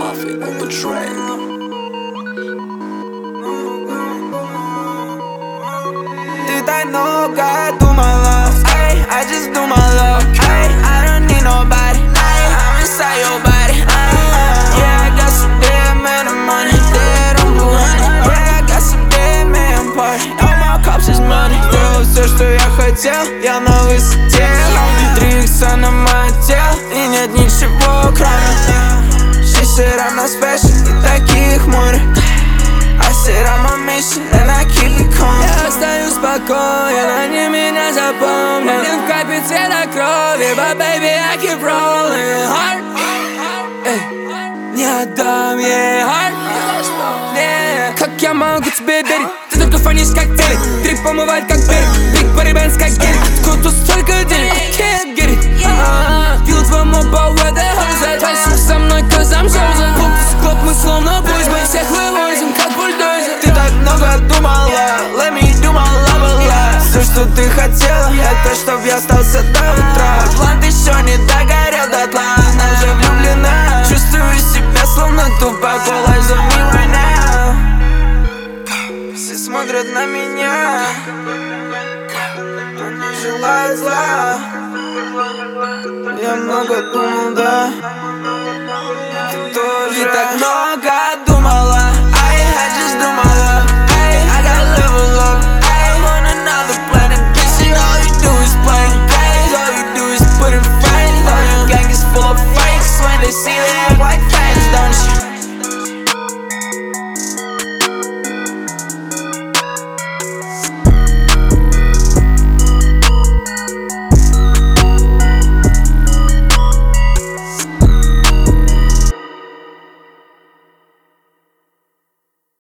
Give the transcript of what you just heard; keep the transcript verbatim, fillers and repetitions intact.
Coffee on the track. Ты так много думала, ay, I just do my love, ay, I don't need nobody, ay, I'm inside your body, ay, yeah, I got some dead man of money, dead on blue honey, yeah, I got some dead man party, all my cups is money. Сделал все, что я хотел, я на высоте, три икса на мое тело, и нет ничего кроме. She said I'm not special, и таких море. I said I'm a mission, and I keep it calm. Я остаюсь спокоен, они меня запомнят. Один в капе цвета крови, but baby I keep rolling hard. Эй, не отдам ей heart. Yeah. Как я могу тебе верить? Ты только фонишь как телек. Трип помывает как берег. Big body bands как гелик. Откуда тут столько денег? I can't get it. Пил твоему по weather hose. Танцуй со мной, cause I'm chosen. Клуб с клуб, мы словно boys. Мы всех вывозим как бульдозер. Ты так много думала, let me do my love life. Все, что ты хотела, это чтоб я остался до утра. План еще не догорел дотла, она уже влюблена. Чувствую себя словно тупо голой зови right now. Все смотрят на меня, они желают зла. Я много думал, да, ты тоже. И так много